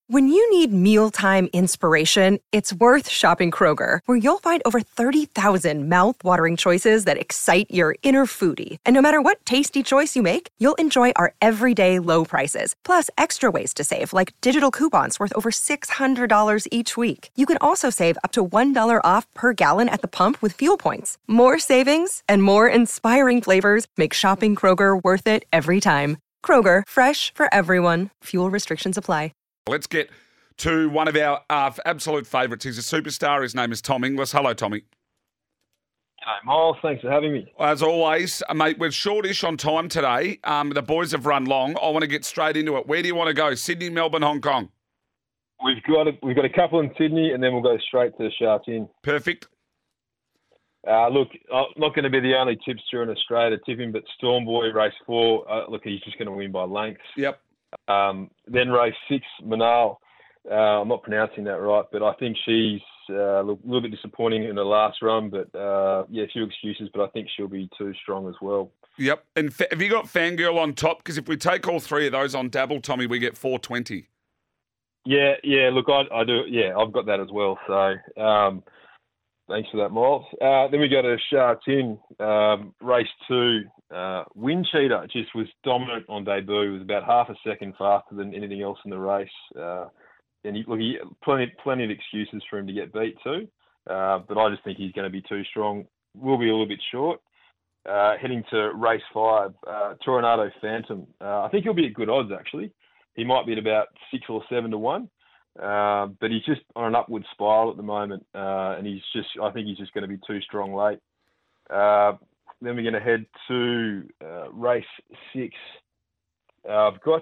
When you need mealtime inspiration, it's worth shopping Kroger, where you'll find over 30,000 mouth-watering choices that excite your inner foodie. And no matter what tasty choice you make, you'll enjoy our everyday low prices, plus extra ways to save, like digital coupons worth over $600 each week. You can also save up to $1 off per gallon at the pump with fuel points. More savings and more inspiring flavors make shopping Kroger worth it every time. Kroger, fresh for everyone. Fuel restrictions apply. Let's get to one of our absolute favourites. He's a superstar. His name is Tom Inglis. Hello, Tommy. G'day, Miles. Thanks for having me. As always, mate, we're shortish on time today. The boys have run long. I want to get straight into it. Where do you want to go? Sydney, Melbourne, Hong Kong? We've got a couple in Sydney, and then we'll go straight to Sha Tin. Perfect. Look, I'm not going to be the only tipster in Australia to tip him, but Stormboy, race 4, look, he's just going to win by lengths. Yep. Then race 6, Manal. I'm not pronouncing that right, but I think she's a little bit disappointing in her last run. But, a few excuses, but I think she'll be too strong as well. Yep. And have you got Fangirl on top? Because if we take all three of those on Dabble, Tommy, we get 420. Yeah, look, I do. Yeah, I've got that as well. So thanks for that, Miles. Then we go to Sha Tin, race 2. Wind Cheater just was dominant on debut. It was about half a second faster than anything else in the race. And he plenty of excuses for him to get beat too. But I just think he's going to be too strong. Will be a little bit short. Heading to race 5, Toronado Phantom. I think he'll be at good odds actually. He might be at about 6 or 7 to 1. But he's just on an upward spiral at the moment. And I think he's just going to be too strong late. Then we're going to head to race 6. I've got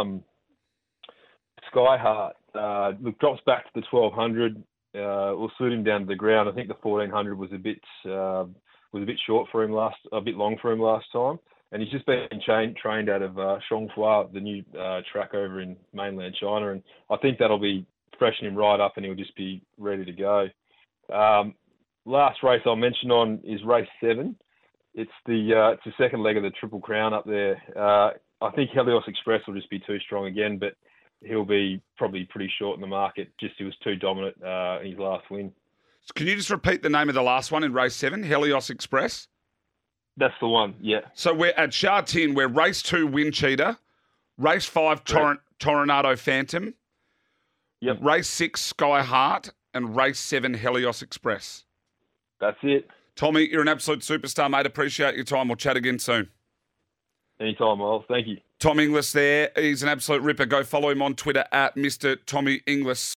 Skyheart. Drops back to the 1200. We'll suit him down to the ground. I think the 1400 was a bit short for him a bit long for him last time. And he's just been trained out of Xiongfua, the new track over in mainland China. And I think that'll be freshen him right up and he'll just be ready to go. Last race I'll mention on is race 7. It's the second leg of the Triple Crown up there. I think Helios Express will just be too strong again, but he'll be probably pretty short in the market. Just he was too dominant in his last win. Can you just repeat the name of the last one in race 7, Helios Express? That's the one, yeah. So we're at Sha Tin. We're race 2, Wind Cheater. Race 5, Toronado Phantom. Yep. Race 6, Sky Heart. And race 7, Helios Express. That's it. Tommy, you're an absolute superstar, mate. Appreciate your time. We'll chat again soon. Anytime, Miles. Thank you. Tom Inglis there. He's an absolute ripper. Go follow him on Twitter at Mr. Tommy Inglis.